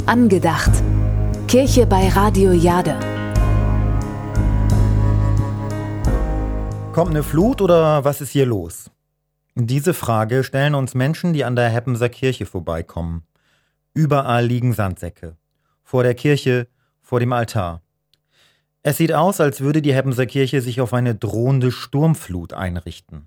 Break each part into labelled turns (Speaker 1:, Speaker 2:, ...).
Speaker 1: Angedacht. Kirche bei Radio Jade.
Speaker 2: Kommt eine Flut oder was ist hier los? Diese Frage stellen uns Menschen, die an der Heppenser Kirche vorbeikommen. Überall liegen Sandsäcke. Vor der Kirche, vor dem Altar. Es sieht aus, als würde die Heppenser Kirche sich auf eine drohende Sturmflut einrichten.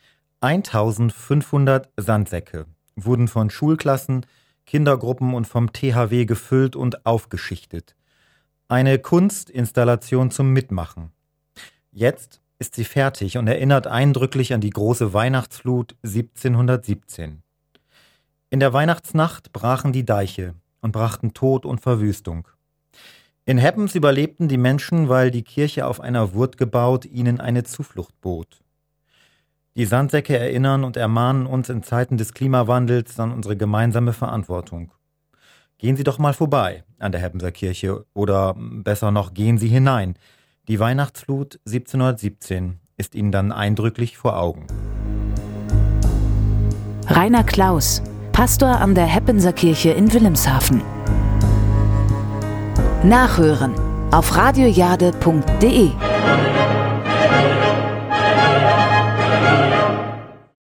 Speaker 2: 1500 Sandsäcke wurden von Schulklassen, Kindergruppen und vom THW gefüllt und aufgeschichtet. Eine Kunstinstallation zum Mitmachen. Jetzt ist sie fertig und erinnert eindrücklich an die große Weihnachtsflut 1717. In der Weihnachtsnacht brachen die Deiche und brachten Tod und Verwüstung. In Heppens überlebten die Menschen, weil die Kirche auf einer Wurt gebaut ihnen eine Zuflucht bot. Die Sandsäcke erinnern und ermahnen uns in Zeiten des Klimawandels an unsere gemeinsame Verantwortung. Gehen Sie doch mal vorbei an der Heppenser Kirche oder besser noch, gehen Sie hinein. Die Weihnachtsflut 1717 ist Ihnen dann eindrücklich vor Augen.
Speaker 1: Rainer Klaus, Pastor an der Heppenser Kirche in Wilhelmshaven. Nachhören auf radiojade.de